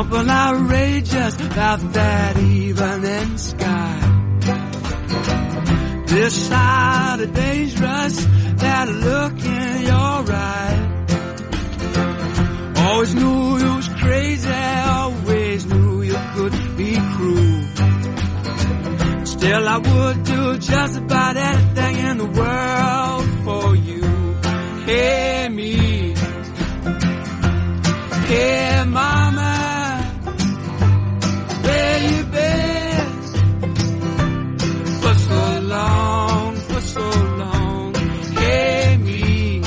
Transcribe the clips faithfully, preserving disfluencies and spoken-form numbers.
something outrageous about that evening sky. This side of dangerous, that look in your eye. Always knew you was crazy, always knew you could be cruel. Still I would do just about anything in the world for you. Hey me, hey mama, where you been for so long, for so long? Hey me,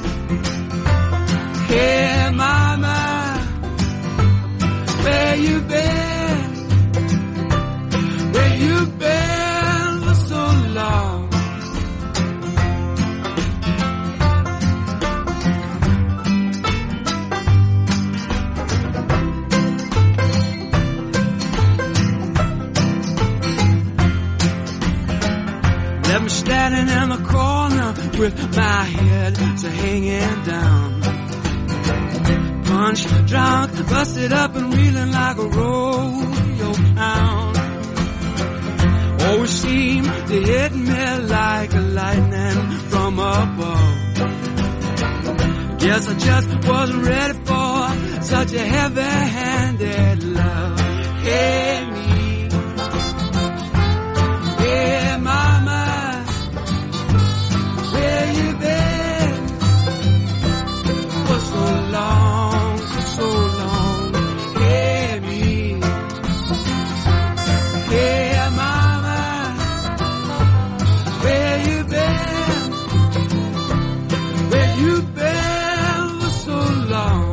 hey mama, where you been, where you been for so long? I'm standing in the corner with my head so hanging down. Punch drunk, busted up and reeling like a rodeo clown. Always seemed to hit me like a lightning from above. Guess I just wasn't ready for such a heavy-handed love. Hey me, hey mama, where you been for so long, for so long? Hey me, hey mama, where you been, where you been for so long?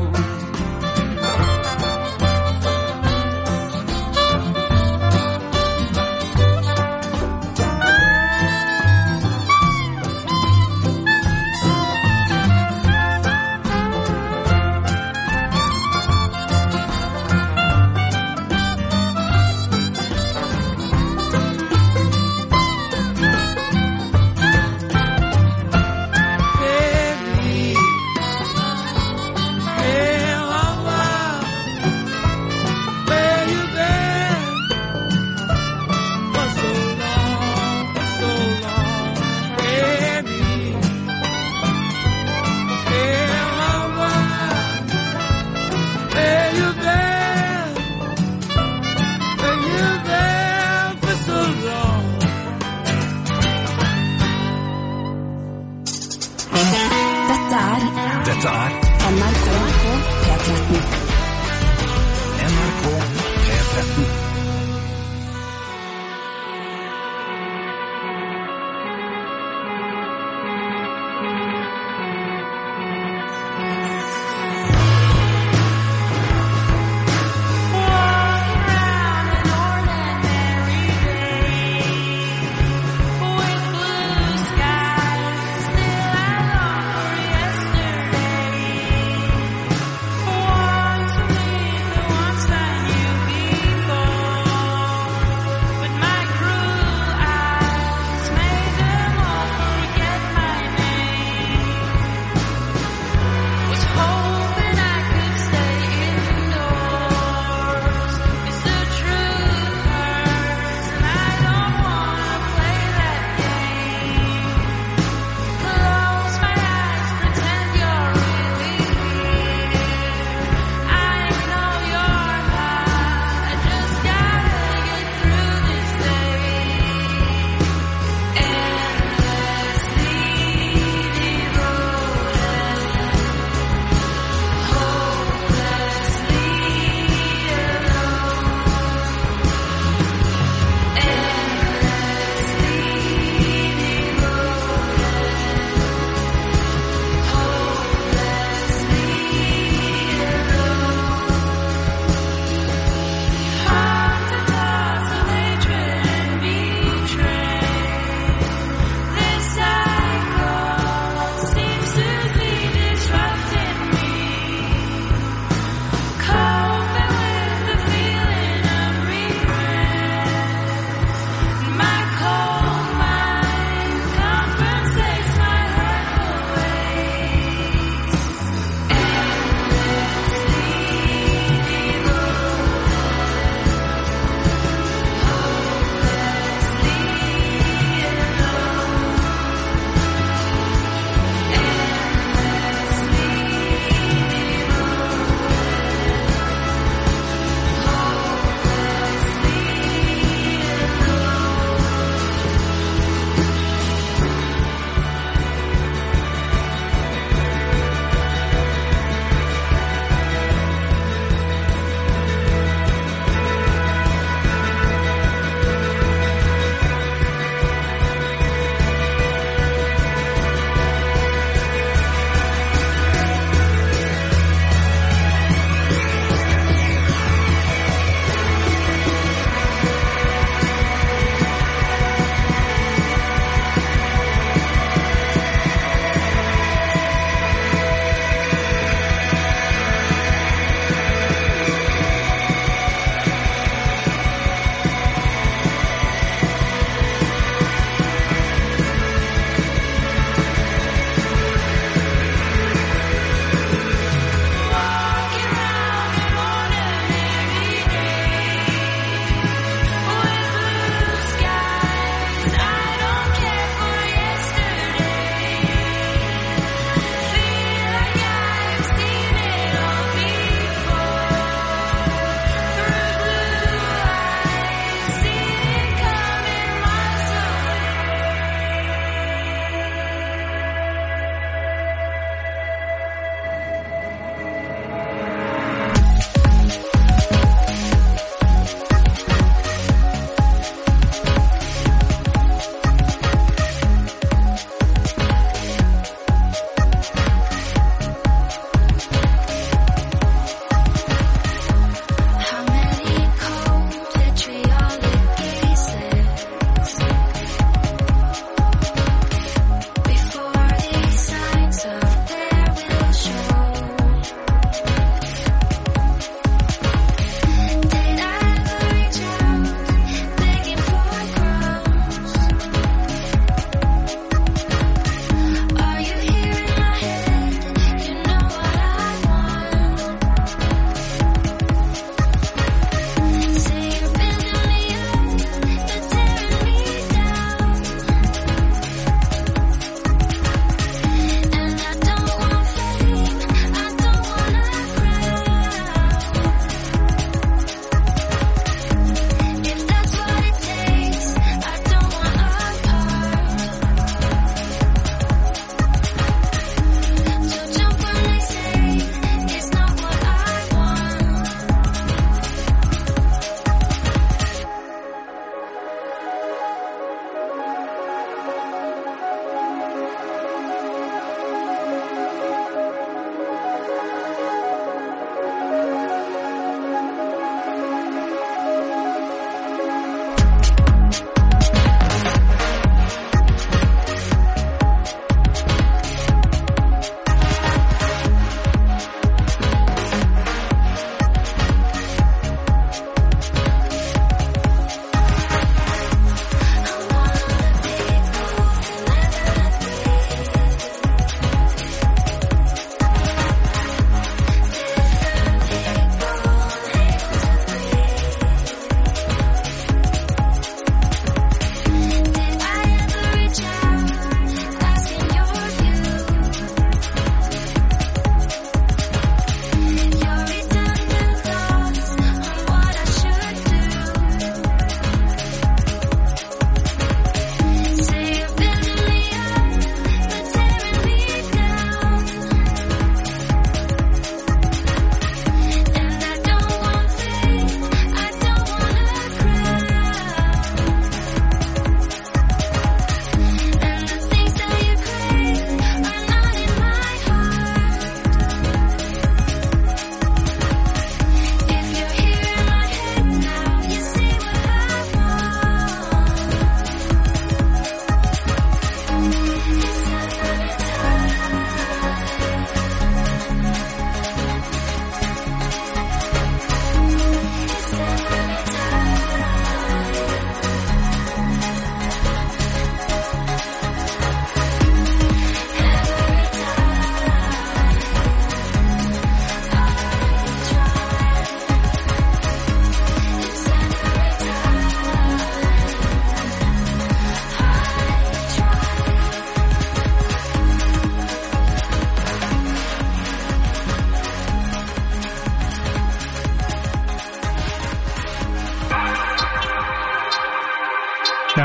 Dette er N R K P tretten. N R K P tretten. Why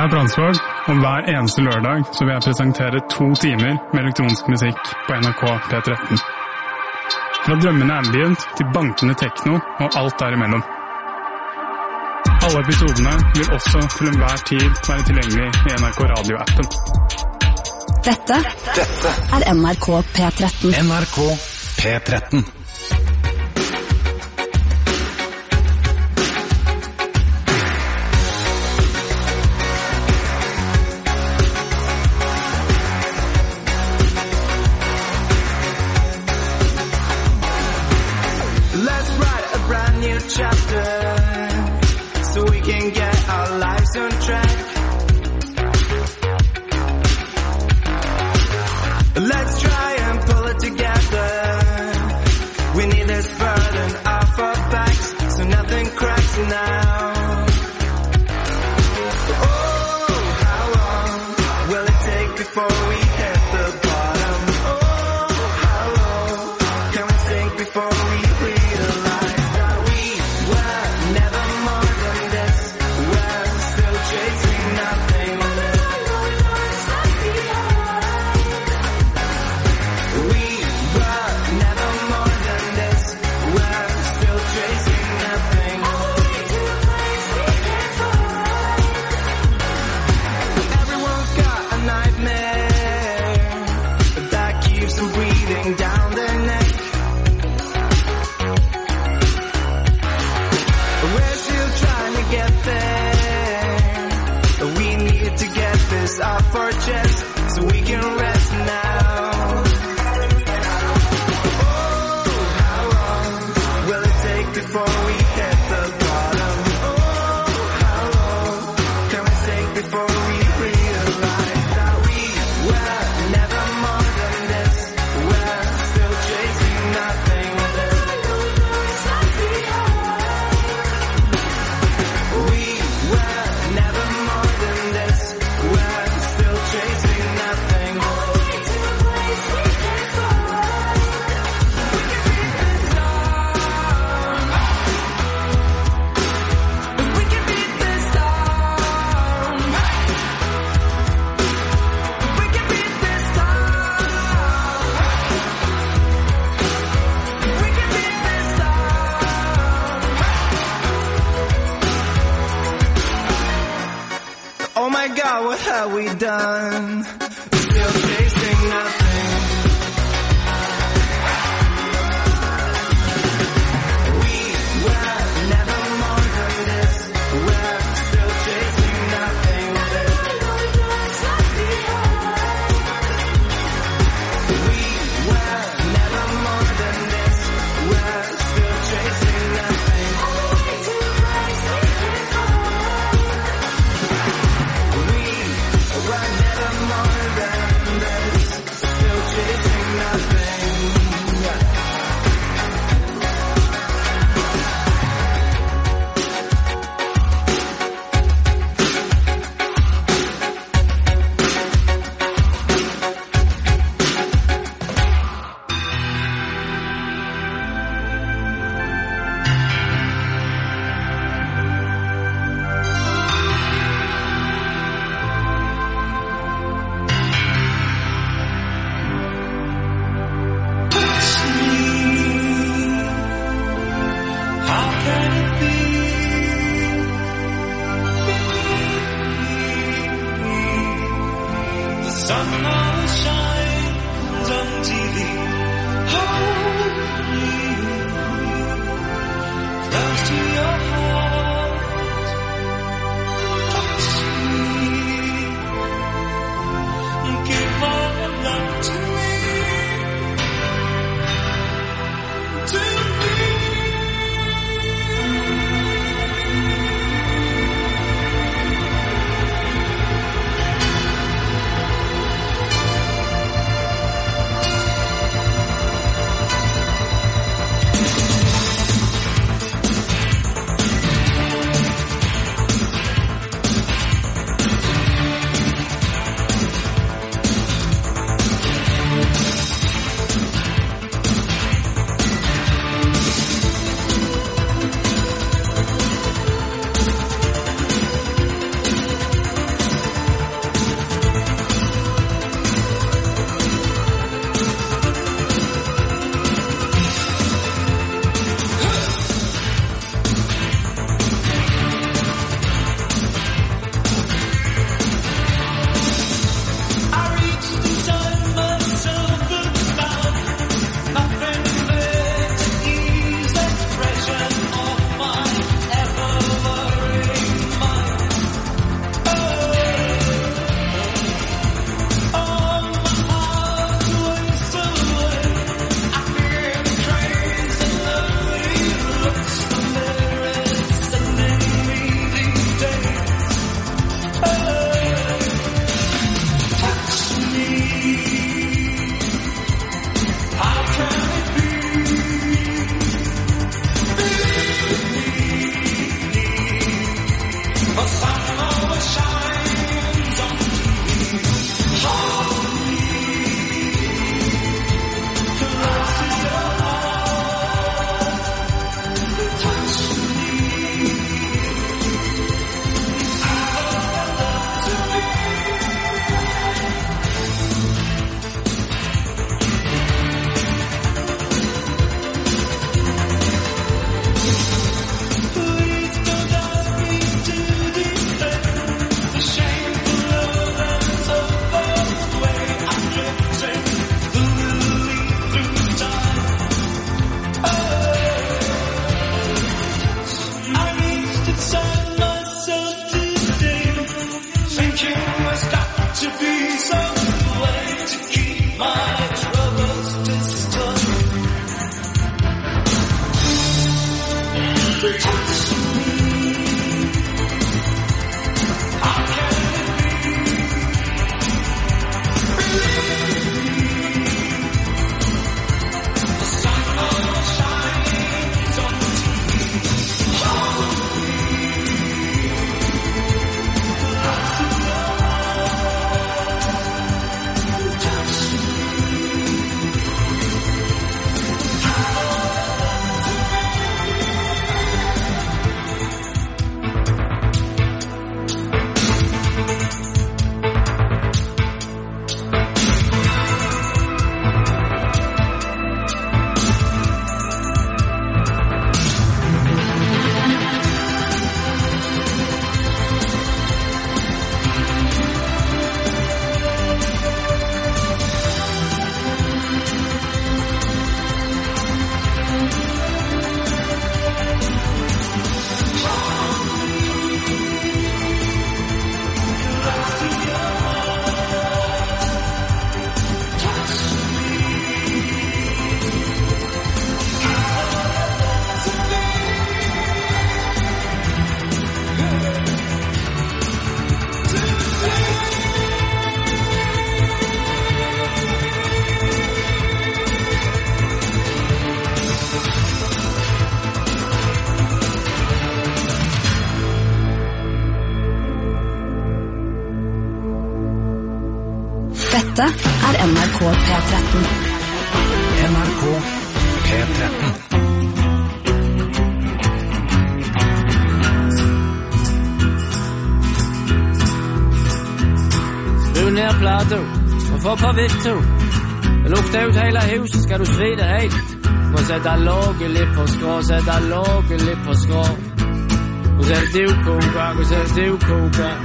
er Fransvåg, og hver eneste lørdag så vil jeg presentere to timer med elektronisk musikk på N R K P tretten. Fra drømmende ambient til bankende tekno og alt derimellom. Alle episodene vil også til enhver tid være tilgjengelig i N R K Radio-appen. Dette, Dette er N R K P tretten. N R K P tretten. Dette er N R K P tretten. N R K P tretten. Skru ned plato og få på vitto. Lukte ut hele huset, skal du svi det helt. Må sette låget litt på skrå, sette låget litt på skrå. Og så er det du koker, og så er det du koker.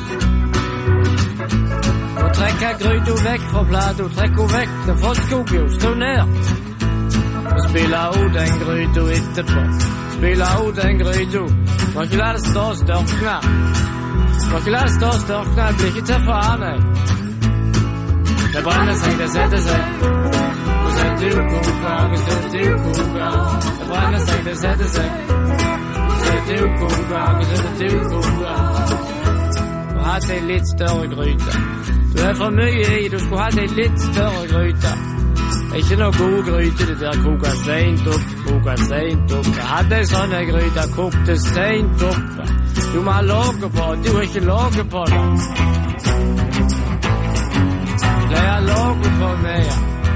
Og trekke gryta vekk fra plato, trekk henne vekk, det frostkoker jo, stå ned. Og spille ut den gryta etterpå, spille ut den gryta. Må ikke la det stå og størkne. Må ikke la det stå og størkne, det blir ikke til for Arne. Det brenner seg, det setter seg. Og så er det du koker, og så er det du koker. Det brenner seg, det setter seg. Og så er det du koker, og så er det du koker. Du har hatt en litt større gryte. Du er for mye i, du skulle hatt en litt større gryte. Det er ikke noe god gryte, det der koker sent opp, koker sent opp. Jeg hadde en sånn gryte, kokte sent opp. Du må ha låget på, du er ikke låget på det. Det er låget på meg.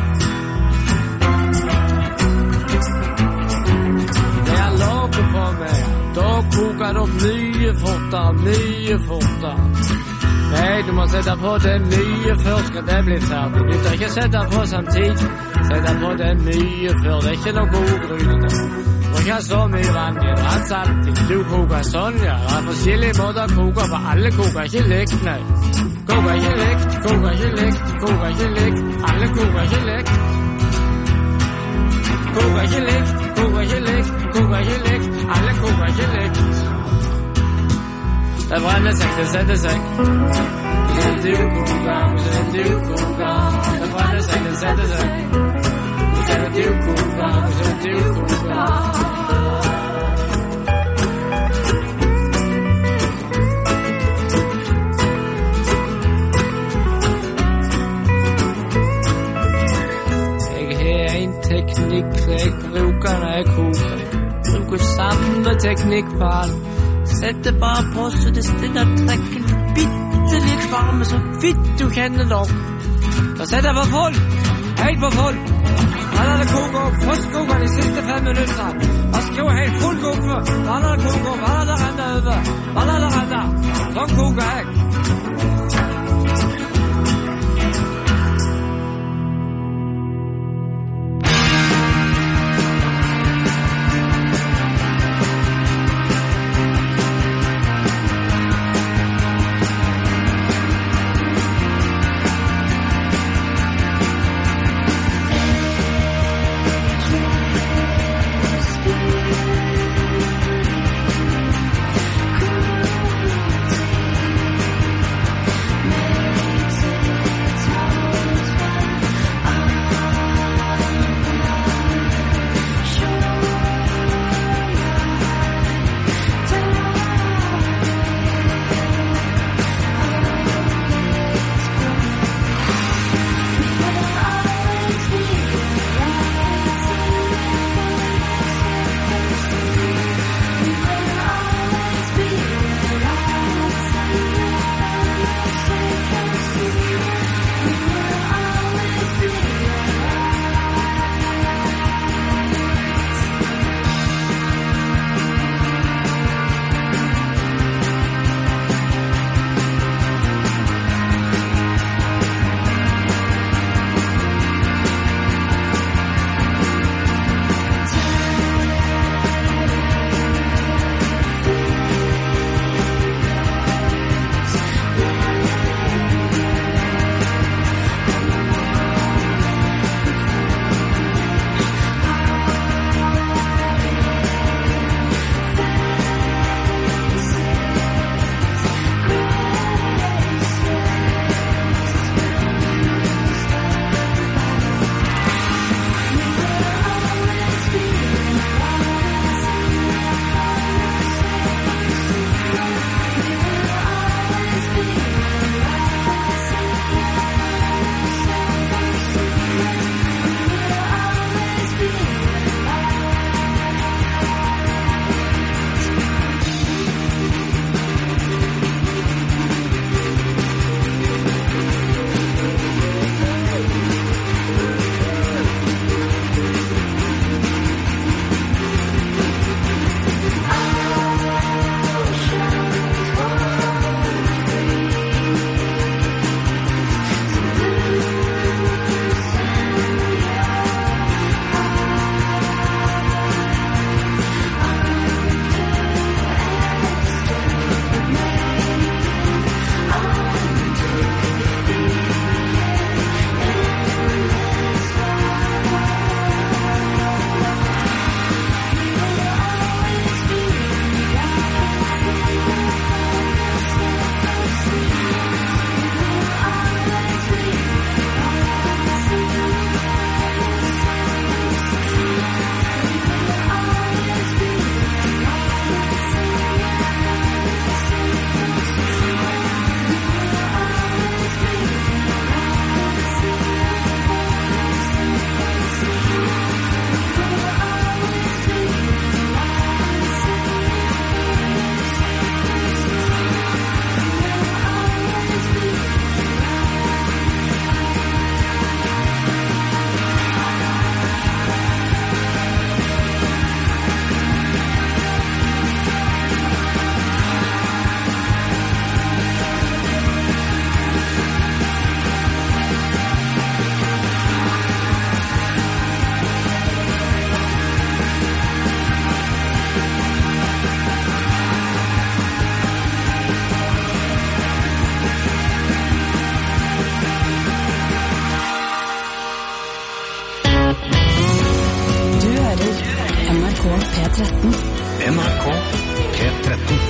Det er låget på meg. Da koker det opp mye fortere, mye fortere. Nei, du må sette på det mye før skal det bli ferdig. Du kan ikke sette på samtidig. Sette på det mye før. Det er ikke noe god gryte. Du må ikke ha så mye vann i. Du har salting. Du koker sånn, ja. Det er forskjellige måter å koke, for alle koker ikke likt, nei. Koker ikke likt, koker ikke likt, koker ikke likt. Alle koker ikke likt. Koker ikke likt, koker ikke likt, koker ikke likt. Alle koker ikke likt. Det brenner seg, det setter seg. Det er du koker, det er du koker. Det brenner seg, det setter seg. Det er du koker, det er du koker. Jeg har en teknikk jeg bruker når jeg koker. Bruker samme teknikk på alt. Sette bare på så det stiller trekken bitte litt varme, så vidt du kjenner nok. Da setter jeg på full, helt på full. Da lar det koke opp, frostkoker de siste fem minutter. Da skru helt full koke, da lar det koke opp, da lar det renne over. Da lar det renne, sånn koker jeg. P tretten. N R K P tretten.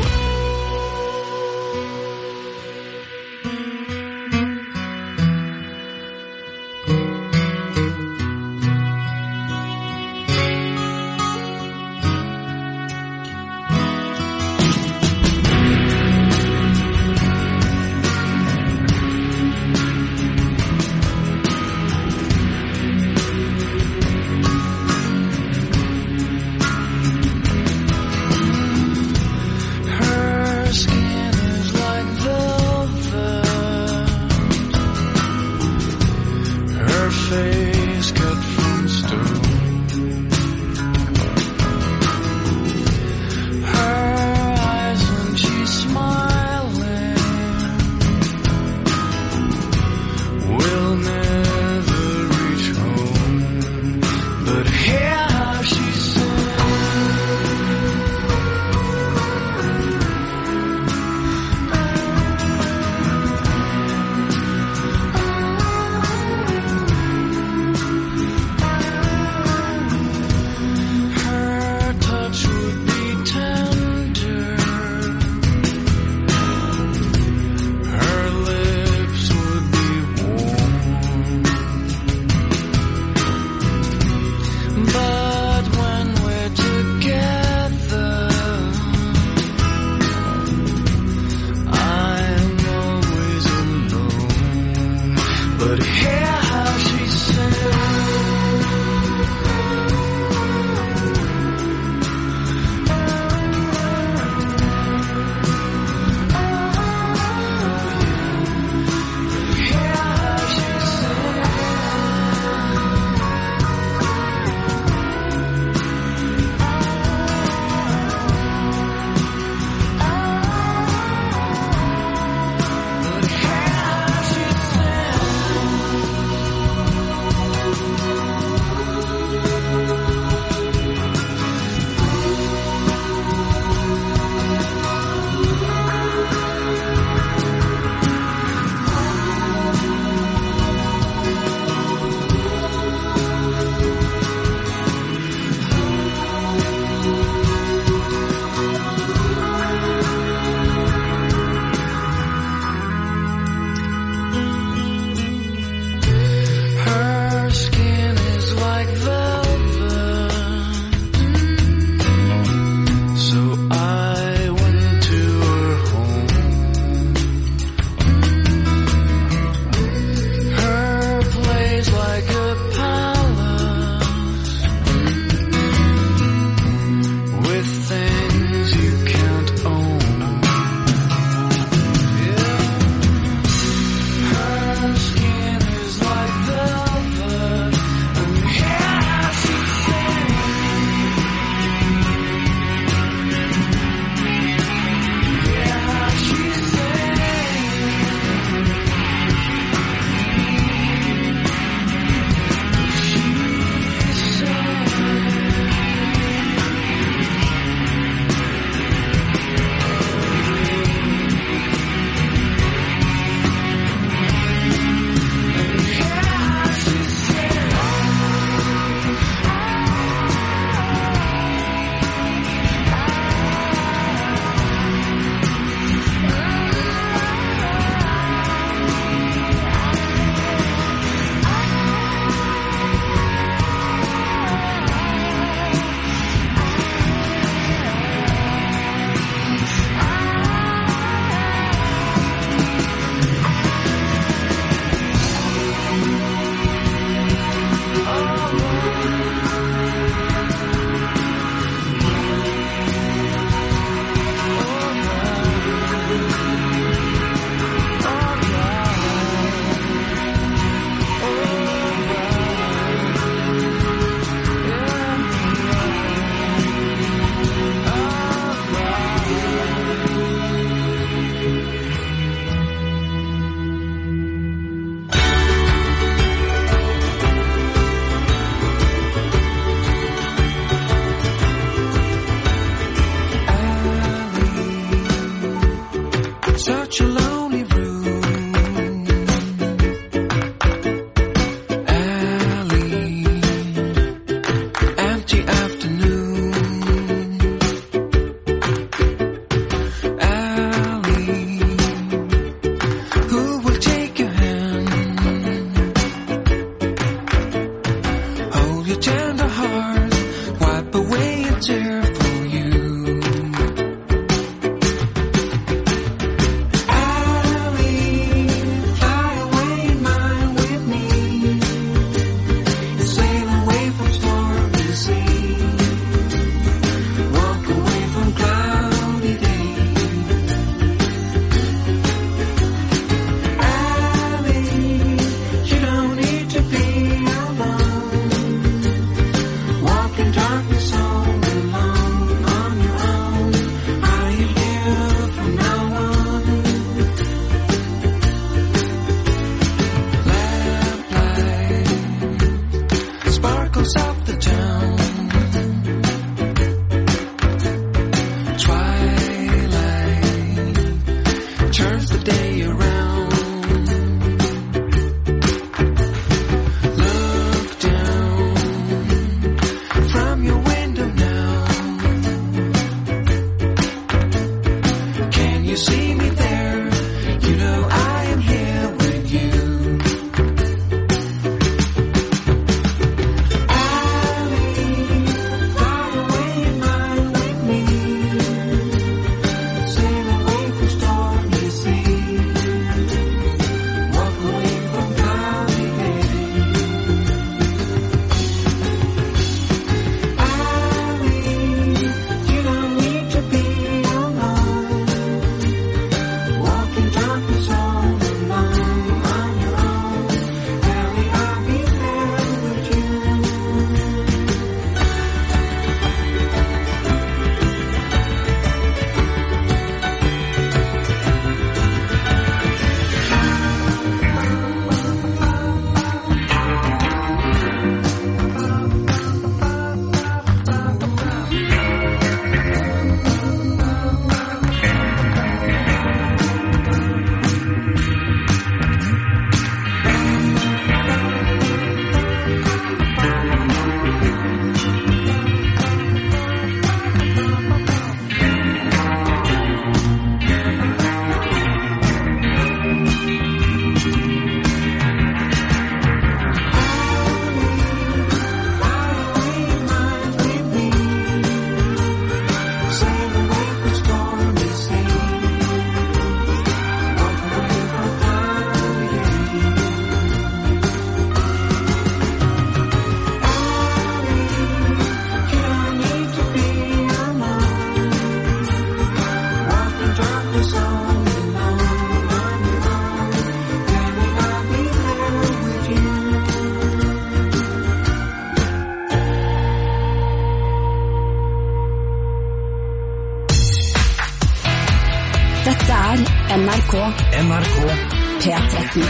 K. N R K P tretten.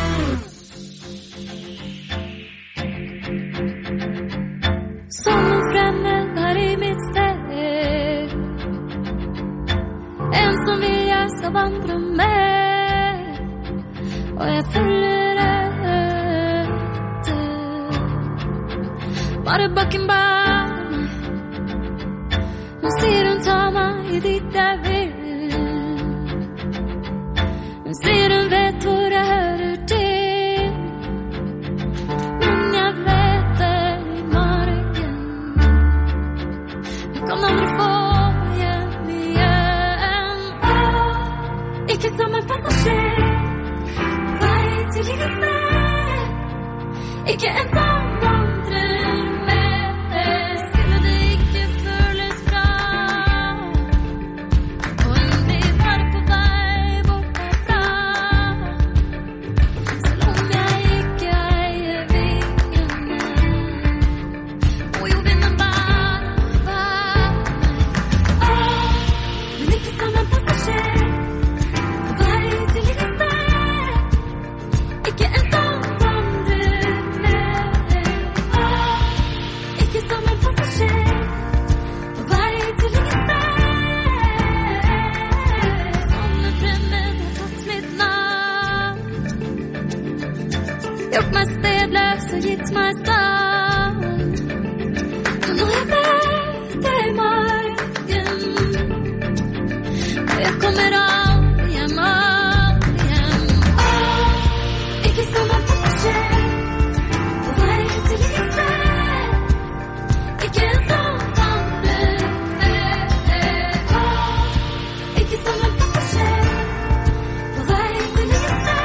Som en fremmed her i mitt sted, en som vil jeg skal vandre med, og jeg følger etter. Bare bakken bak meg, hun sier hun tar meg i dit jeg vil. Hun sier hun vet hvor jeg hører til, men jeg vet det i margen. Jeg kan aldri få hjem igjen. Åh, ikke som en passasjer, vei til livet sted. Ikke en som vandrer med det, skulle det ikke føles bra. Og en blir bare på vei bort herfra, selv om jeg ikke eier vingene. Og jo vinden bærer, bærer meg. Åh, men ikke som en passasjer, på vei til livet sted. Ikke en som vandrer med det. Åh, ikke som en passasjer, på vei til livet sted. Som en fremmed har tatt mitt navn, gjort meg stedløs og gitt meg savn. Og nå jeg vet det i margen, og jeg kommer aldri hjem, aldri hjem. Åh, ikke som en passasjer, på vei til livet sted. Ikke en som vandrer med det. Åh, ikke som en passasjer, på vei til livet sted.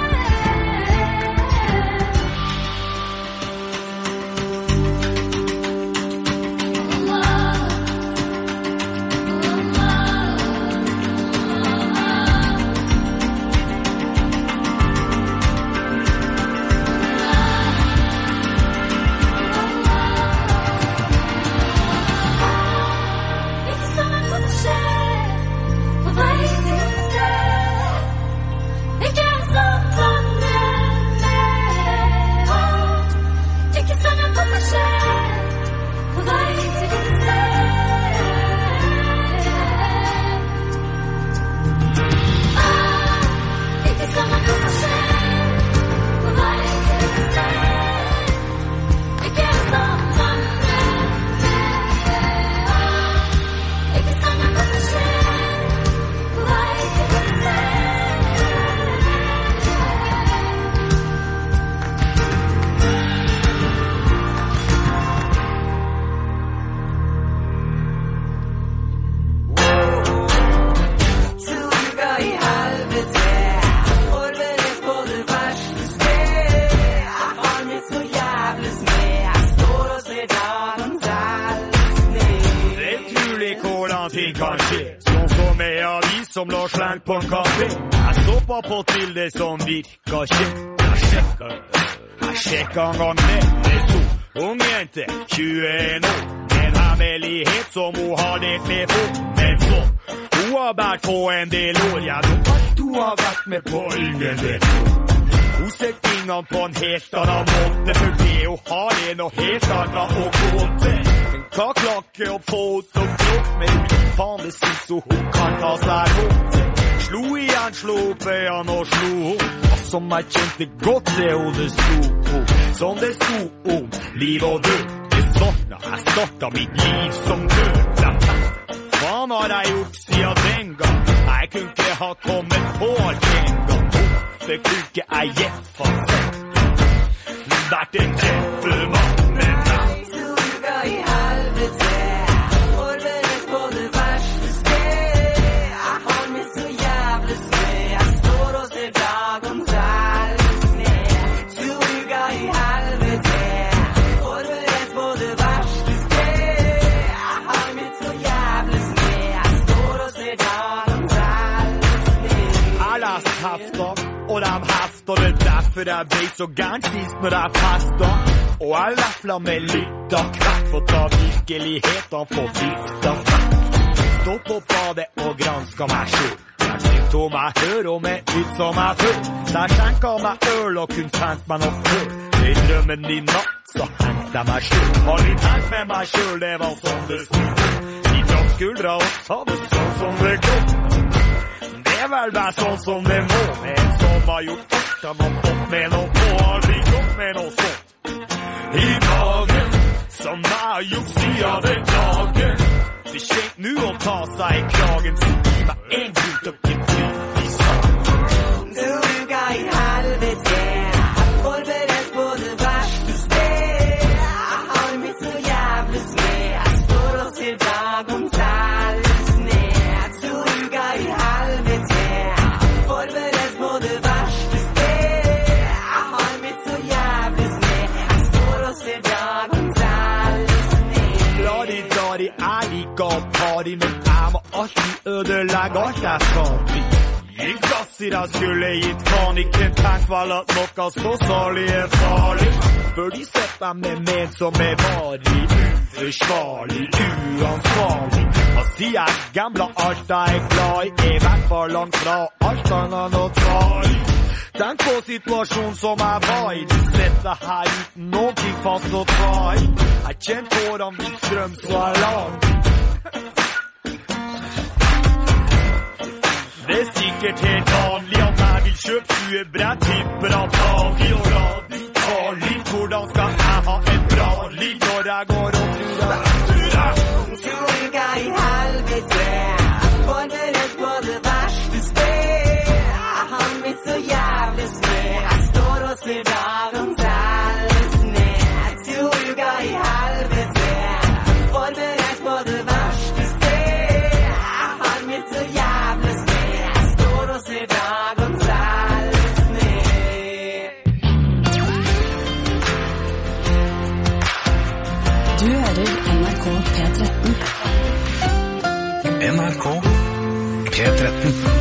Ikke som en passasjer, på vei til livet sted. Ikke en som vandrer med. Åh, ikke som en passasjer, på vei til livet sted. Åh, ikke som en passasjer, på vei til livet sted. Ikke en som vandrer med. Åh, ikke som en passasjer, på vei til livet sted. Suga i helvete, forberedt på det verste sted. Jeg har mitt så jævles med, jeg står og ser dagen telles ned. Det er utrolig hvordan ting kan skje, sånn som ei avis som lå slengt på en kafé. Jeg stoppa på til det som virka kjekt. Jeg sjekka, jeg sjekka en gang med. Det sto ung jente, tjueen år, med en hemmelighet som hun har delt med på. Men så, hun har vært på en del år, ja, nå alt hun har vært med på ingen vet. Hun ser tingene på en helt annen måte, for det hun har er noe helt annet å gå til. En kaklakke og fot og kropp, men faen det synes hun hun kan ta seg råd. Slo igjen, slo opp øynene og slo opp, og som jeg kjente godt det hun det sto om. Som det sto om liv og død. Det starta, jeg starta mitt liv som død. Jeg tenkte, faen har jeg gjort siden den gang? Jeg kunne ikke ha kommet på alt en gang. Det kunne ikke jeg gjett fast. Vært en kjempemann med meg. Suga i helvete, forberedt på det verste sted. Jeg har mitt så jævles med, jeg står og ser dagen telles ned. Suga i helvete, forberedt på det verste sted. Jeg har mitt så jævles med, jeg står og ser dagen telles ned. Jeg leste hefter, og de hefter det derfor jeg ble så gærent sist når jeg festet. Og jeg lefla med litt av hvert, for ta virkeligheten på vift av hvert. Stå på badet og granska meg selv. Jeg Jeg sitter om meg hør og med litt som jeg før. Der skjenker meg øl og kun tenkt meg noe før. I drømmen i natt så hengte jeg meg selv. Har litt tenkt med meg selv, det var sånn det stod. De trakk skuldra og sa det sånn som det går. Det er vel bare sånn som det må. En som har gjort alt, han har fått med noe på. Aldri gått med noe sånt. I dagen som jeg har gjort siden den dagen. Det kjent nu å ta seg i kragen. Så gi meg en grunn til å ikke bli i saken. Du uka i helvete, forberedt på det verste sted. Jeg har mitt så jævlig smed. Jeg står og ser dagen telles ned. Du uka i helvete, forberedt på det verste sted. Jeg har mitt så jævlig smed. Jeg står og ser dagen telles ned. Lari, dari, jeg liker å party, men jeg må alltid ødelegge alt jeg skal bli. I gasser jeg skulle gitt faen, ikke tenk vel at noe så salig er farlig. Før de setter meg med med som er varig, uforsvarlig, uansvarlig. Og sier jeg gamla alt jeg er glad i, er i hvert fall langt fra alt annet å ta i. Tenk på situasjonen som jeg var i. Du sitter her uten noe fast å ta i. Jeg kjent hårene min strøm så jeg lag. Det er sikkert helt vanlig at jeg vil kjøpe tjue brett, tipper at daglig og radikali. Hvordan skal jeg ha et bra liv når jeg går og turer, turer? Du uka i helvete, forberedt på det verste sted. Jeg har mitt så jævlig smed. Jeg står og ser dagen telles ned. Du uka i helvete, forberedt på det verste sted. Jeg har mitt så jævlig smed. Se dagen telles ned. Du hører N R K P tretten. N R K P tretten.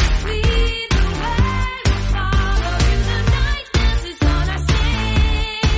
Follow you the night dances on our stage.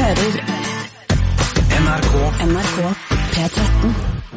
hører N R K N R K P tretten.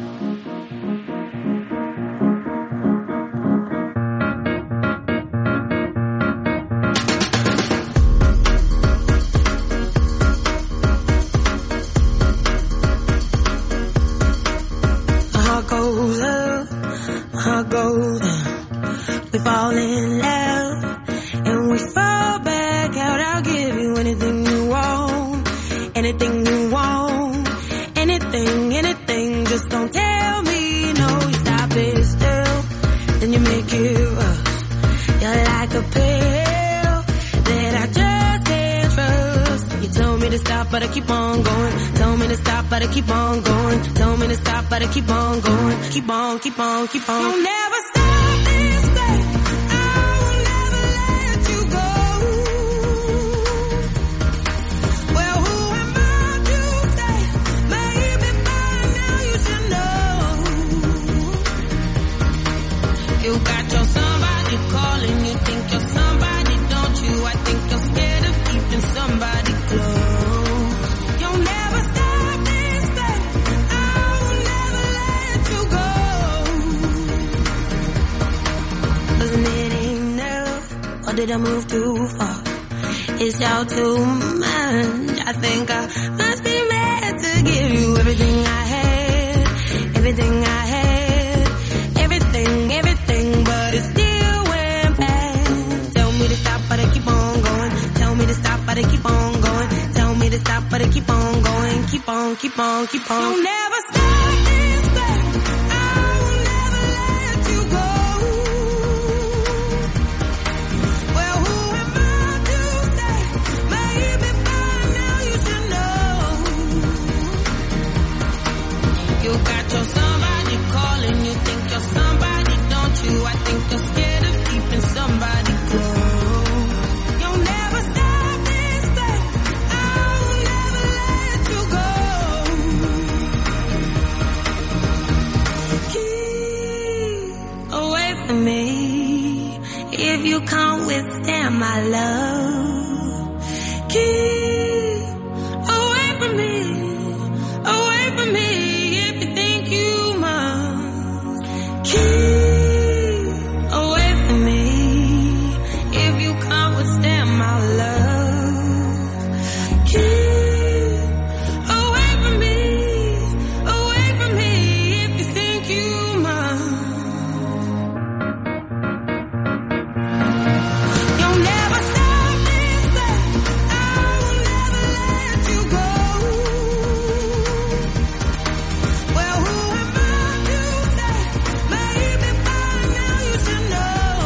Heart goes up, my heart goes down. We fall in love and we fall back out. I'll give you anything you want, anything you want, anything, anything. Just don't tell me no. You stop it still, then you make it rush. You're like a pill that I just can't trust. You told me to stop, but I keep on going. Told me to stop, but I keep on going. Told me to stop, but I keep on going. Keep on, keep on, keep on. You'll never stop this thing. I will never let you go. Well, who am I to say? Maybe by now you should know. You got your somebody calling. You think you're somebody, don't you? I think you're scared of keeping somebody close. You'll never stop this thing. I will never let you go. 'Cause it ain't enough, or did I move too far? It's all too much. I think I must be mad to give you everything I had, everything I had, everything, everything, but it still went bad. Tell me to stop, but I keep on going. Tell me to stop, but I keep on going. Tell me to stop, but I keep on going. Keep on, keep on, keep on. You'll never stop this thing. I will never let you go. Well, who am I to say? Maybe by now you should know. You got your somebody calling. You think you're somebody, don't you? I think you're scared of keeping somebody close. You'll never stop this thing. I will never let you go. Keep away from me if you can't withstand my love. Keep away from me, away from me if you think you must. Keep away from me if you can't withstand my love. Keep away from me, away from me if you think you must. You'll never stop this thing. I will never let you go. Well, who am I to say? Maybe by now you should know.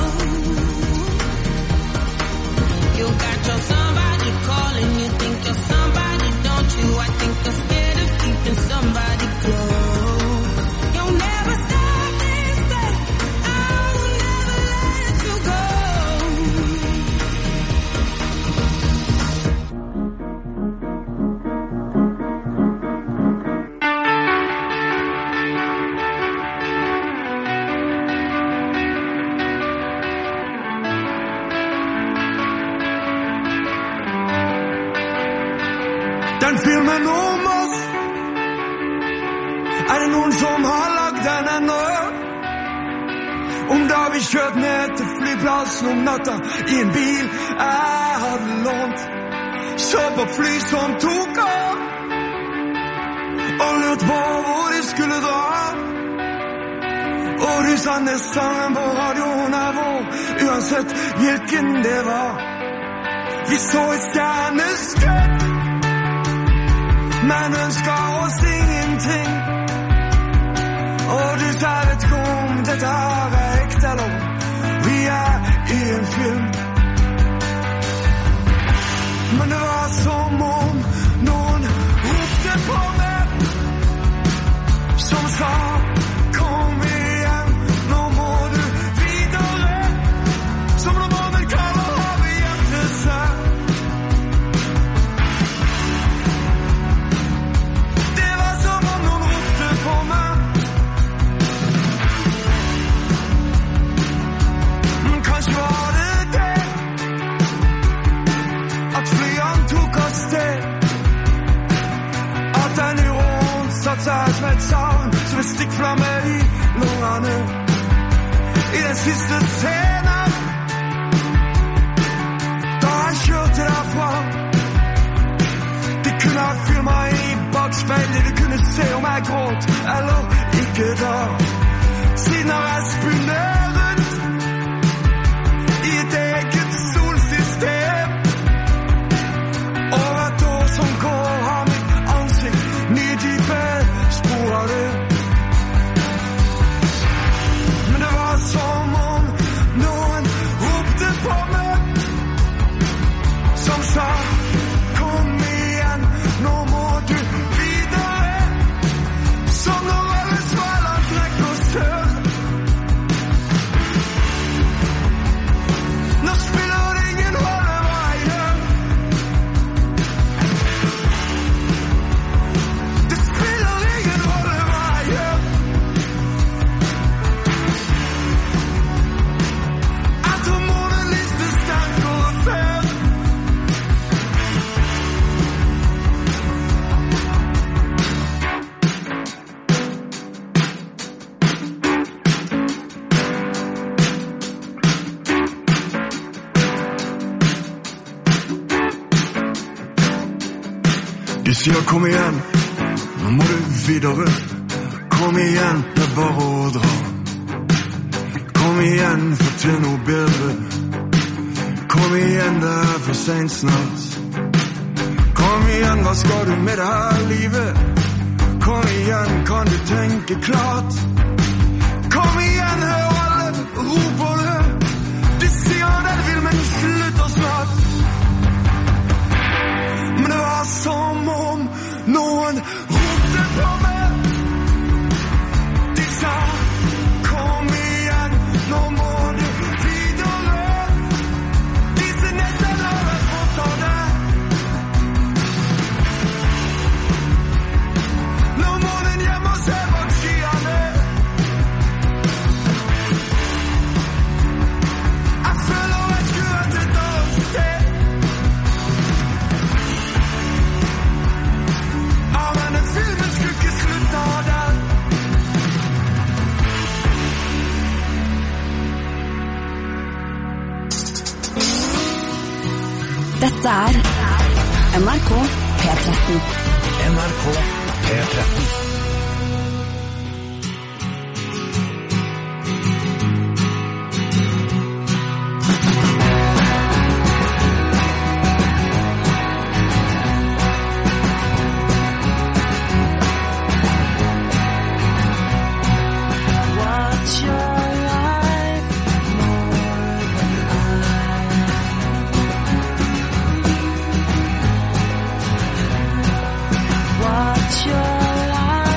You got your somebody calling. You think you're somebody, don't you? I think you're scared of keeping somebody close. You'll never stop this thing. I will never let you go. Den filmen om oss, er det noen som har lagd den ennå? Om da vi kjørt ned til flyplassen om natta i en bil jeg hadde lånt. Så på fly som tok av, og lurt på hvor de skulle dra. Og du sa nesten på radioen er vår, uansett hvilken det var. Vi så et stjerneskudd, men ønsker oss ingenting. Og du sa vet ikke om dette her er ekte eller om vi er i en film. Men det var som om noen ropte på meg, som sa kom igjen, nå må du videre. Som når månen kaller havet hjertet seg. Det var som om noen ropte på meg. siste scenen da han kjørte derfra. De kunne ha filmet i bakspeilet, de kunne se om jeg gråt eller ikke da. Siden har jeg spunnet rundt i et eget solsystem. Og hvert år som går har mitt ansikt nye dype spor av det. Men det var som om noen ropte på meg, som sa kom igjen, nå må du videre. Som når alle svaler trekker sør. Nå spiller det ingen rolle hva jeg gjør. Det spiller ingen rolle hva jeg gjør. Jeg tror månelys blir sterkere før. De sier kom igjen, nå må du videre. Kom igjen, det er bare å dra. Kom igjen, få til noe bedre. Kom igjen, det er for sent snart. Kom igjen, hva skal du med det her livet? Kom igjen, kan du tenke klart? Kom igjen, hør alle roper det. De sier det de vil, men slutter snart. Men det var som om noen ropte på meg. De sa kom igjen, nå må du videre. Disse nettene har jeg fått av deg. Nå må den hjem og se bak skyene. Jeg føler jeg skulle vært et annet sted. Ja, men den filmen skulle ikke slutte av den. Dette er N R K P tretten. N R K P tretten. What's your life more than I? What's your life?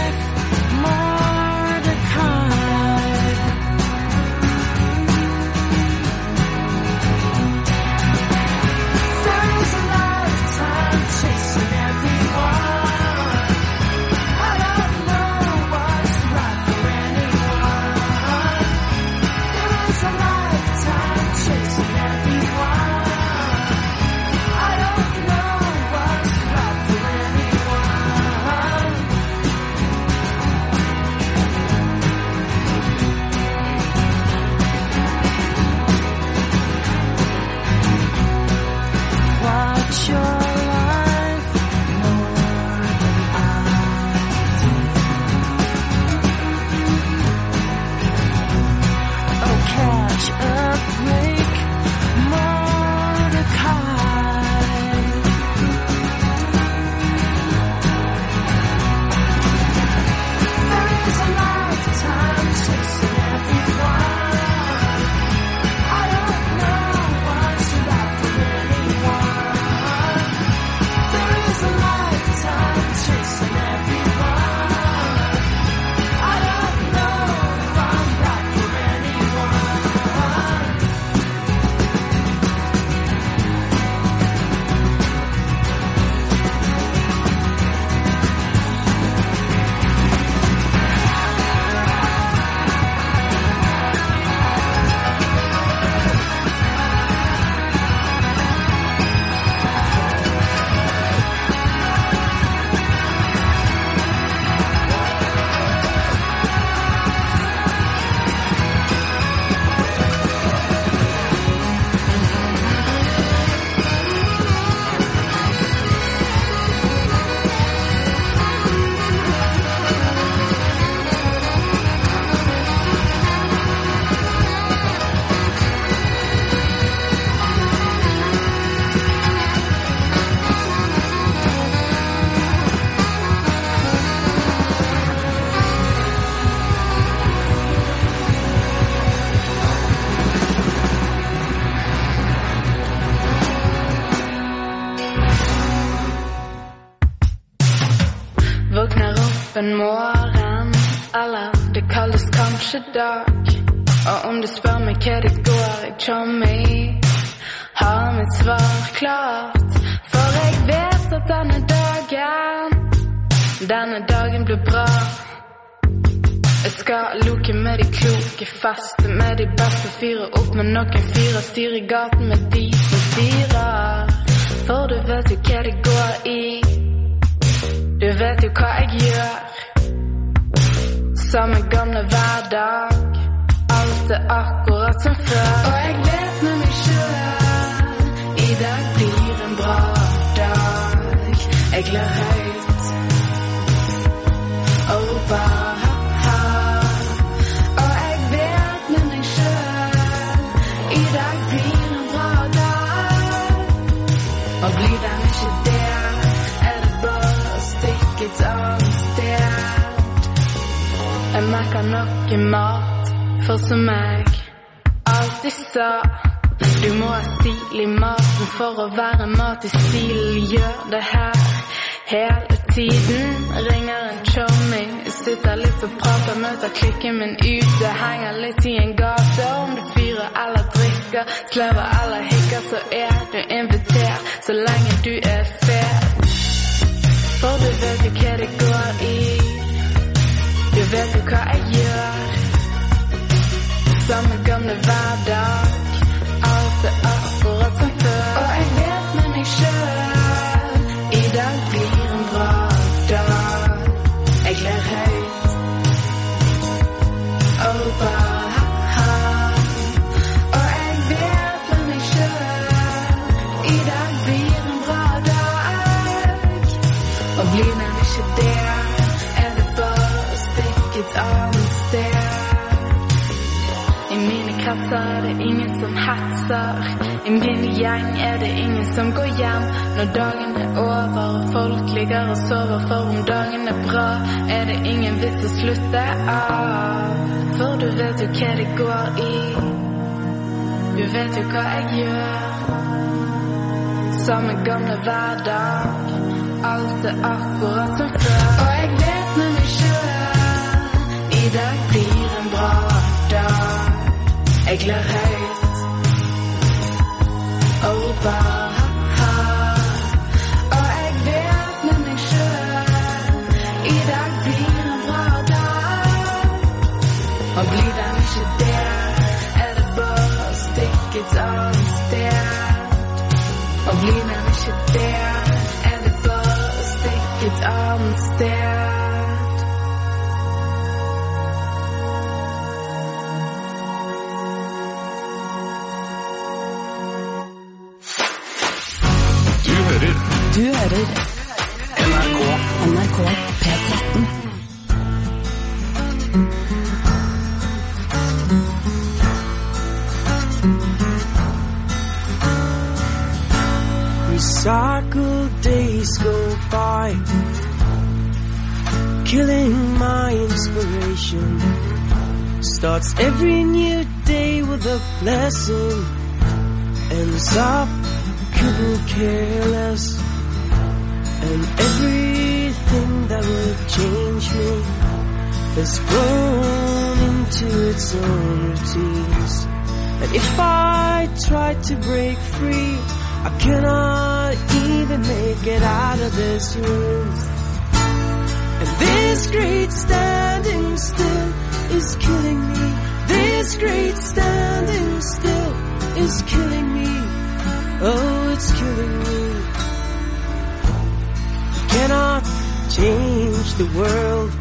en morgen, eller det kalles kanskje dag. Og om du spør meg hva det går, jeg kommer i, har mitt svar klart. For jeg vet at denne dagen, denne dagen blir bra. Jeg skal luke med de kloke, faste med de beste, fyre opp med noen fyre, styre i gaten med de som styrer. For du vet jo hva det går i, du vet jo hva jeg gjør. Samme gamle hverdag, alt er akkurat som før. Og jeg vet med meg selv, i dag blir en bra dag. Jeg ler høyt, og roper ha-ha. Og jeg vet med meg selv, i dag blir en bra dag. Og blir den ikke der, er det bare å stikke et annet sted. Jeg merker nok i mat, for som jeg alltid sa, du må ha stil i maten for å være mat i stil. Gjør det her hele tiden. Ringer en chommy, sitter litt og prater, møter klikken min ute, henger litt i en gate. Om du fyrer eller drikker, slever eller hikker, så er du invitert, så lenge du er fet. For du vet jo hva det går i, du vet jo hva jeg gjør. Samme gamle hverdag, alt er akkurat som før. Og jeg vet med meg selv, i dag blir en bra dag. Jeg ler høyt, og roper ha-ha. Og jeg vet med meg selv, i dag blir en bra dag. Og blir den ikke der, er det bare å stikke et annet sted. I mine kretser er det ingen som hetser, i min gjeng er det ingen som går hjem når dagen er over og folk ligger og sover. For om dagen er bra, er det ingen vits å slutte av. For du vet jo hva det går i, du vet jo hva jeg gjør. Samme gamle hverdag, alt er akkurat som før. Og jeg vet med meg selv, i dag blir en bra dag. Jeg ler høyt, og roper ha-ha. Og jeg vet med meg selv, i dag blir en bra dag. Og blir den ikke der, er det bare å stikke et annet sted. Og blir den ikke der, er det bare å stikke et annet sted. Du hører N R K N R K P tretten. Recycled days go by, killing my inspiration. Starts every new day with a blessing, ends up couldn't care less. And everything that would change me has grown into its own routines. And if I try to break free, I cannot even make it out of this room. And this great standing still is killing me. This great standing still is killing me. Oh, it's killing me. Cannot change the world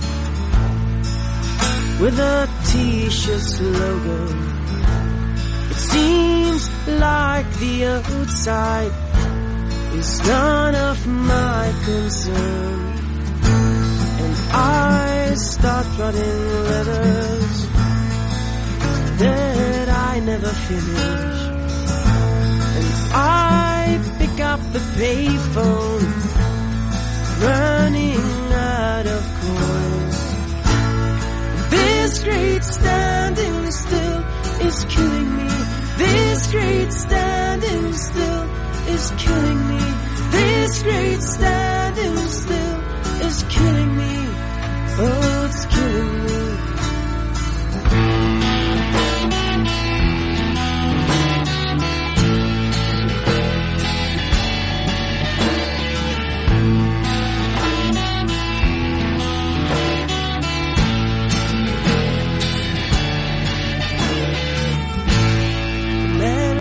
with a t-shirt logo. It seems like the outside is none of my concern. And I start writing letters that I never finish. And I pick up the payphone, running out of coins. This great standing still is killing me. This great standing still is killing me. This great standing still is killing me. Oh, it's killing me.